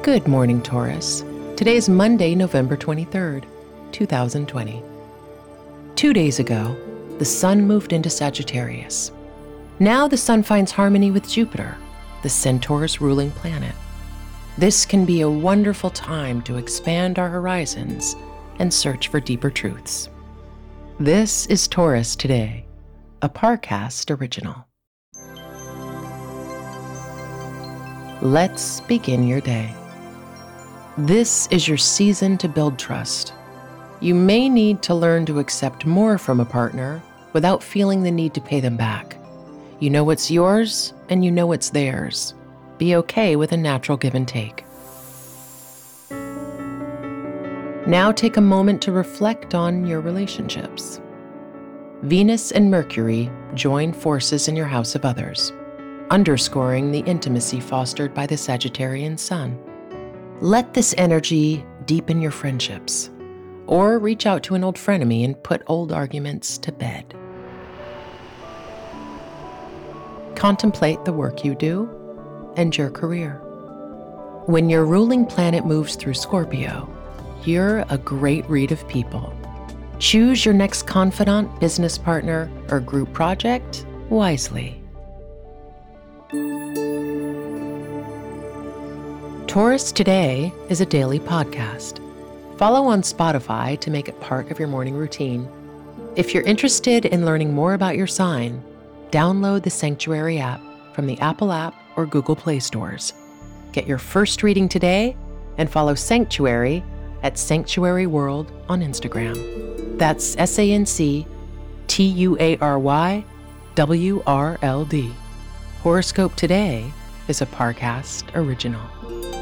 Good morning, Taurus. Today is Monday, November 23rd, 2020. 2 days ago, the Sun moved into Sagittarius. Now the Sun finds harmony with Jupiter, the Centaur's ruling planet. This can be a wonderful time to expand our horizons and search for deeper truths. This is Taurus Today, a Parcast original. Let's begin your day. This is your season to build trust. You may need to learn to accept more from a partner without feeling the need to pay them back. You know what's yours and you know what's theirs. Be okay with a natural give and take. Now take a moment to reflect on your relationships. Venus and Mercury join forces in your house of others, underscoring the intimacy fostered by the Sagittarian Sun. Let this energy deepen your friendships, or reach out to an old frenemy and put old arguments to bed. Contemplate the work you do and your career. When your ruling planet moves through Scorpio, you're a great read of people. Choose your next confidant, business partner, or group project wisely. Taurus Today is a daily podcast. Follow on Spotify to make it part of your morning routine. If you're interested in learning more about your sign, download the Sanctuary app from the Apple app or Google Play stores. Get your first reading today and follow Sanctuary at Sanctuary World on Instagram. That's SANCTUARYWRLD. Horoscope Today is a Parcast original.